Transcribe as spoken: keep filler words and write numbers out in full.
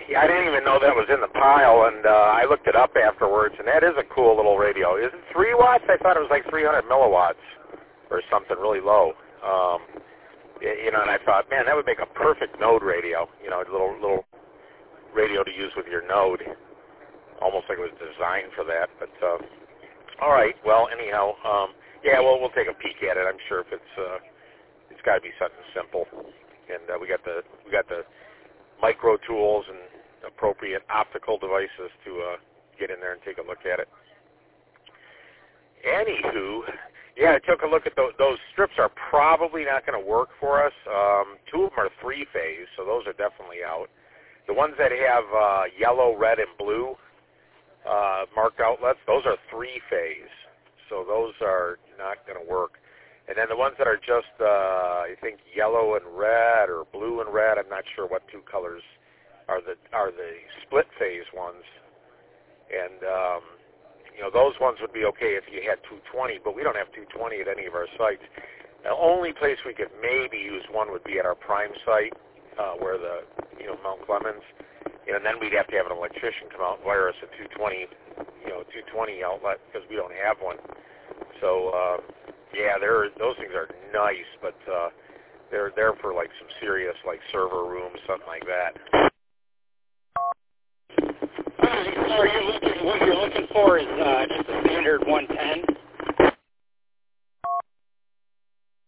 Yeah, I didn't even know that was in the pile, and uh, I looked it up afterwards, and that is a cool little radio. Is it three watts? I thought it was like three hundred milliwatts or something really low. Um, you know, and I thought, man, that would make a perfect node radio. You know, a little little radio to use with your node, almost like it was designed for that. But uh, all right, well, anyhow, um, yeah, well, we'll take a peek at it. I'm sure if it's uh, it's got to be something simple, and uh, we got the we got the micro tools and appropriate optical devices to uh, get in there and take a look at it. Anywho, yeah, I took a look at those. Those strips are probably not going to work for us. Um, two of them are three-phase, so those are definitely out. The ones that have uh, yellow, red, and blue uh, marked outlets, those are three-phase, so those are not going to work. And then the ones that are just, uh, I think, yellow and red or blue and red, I'm not sure what two colors are the are the split-phase ones. And, um, you know, those ones would be okay if you had two twenty, but we don't have two twenty at any of our sites. The only place we could maybe use one would be at our prime site, uh, where the, you know, Mount Clemens. And then we'd have to have an electrician come out and wire us a two twenty, you know, two twenty outlet because we don't have one. So, uh, yeah, they're, those things are nice, but uh, they're there for like some serious like server rooms, something like that. All right, so are you looking, what you're looking for is uh, just a standard one ten?